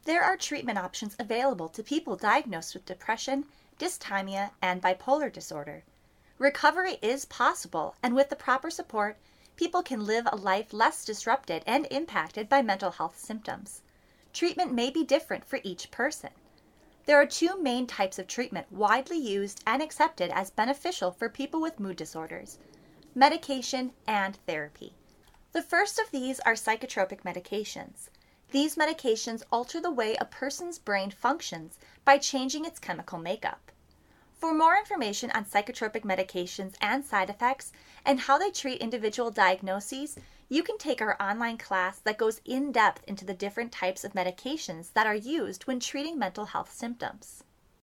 There are treatment options available to people diagnosed with depression, dysthymia, and bipolar disorder. Recovery is possible, and with the proper support, people can live a life less disrupted and impacted by mental health symptoms. Treatment may be different for each person. There are two main types of treatment widely used and accepted as beneficial for people with mood disorders: medication and therapy. The first of these are psychotropic medications. These medications alter the way a person's brain functions by changing its chemical makeup. For more information on psychotropic medications and side effects and how they treat individual diagnoses, you can take our online class that goes in depth into the different types of medications that are used when treating mental health symptoms.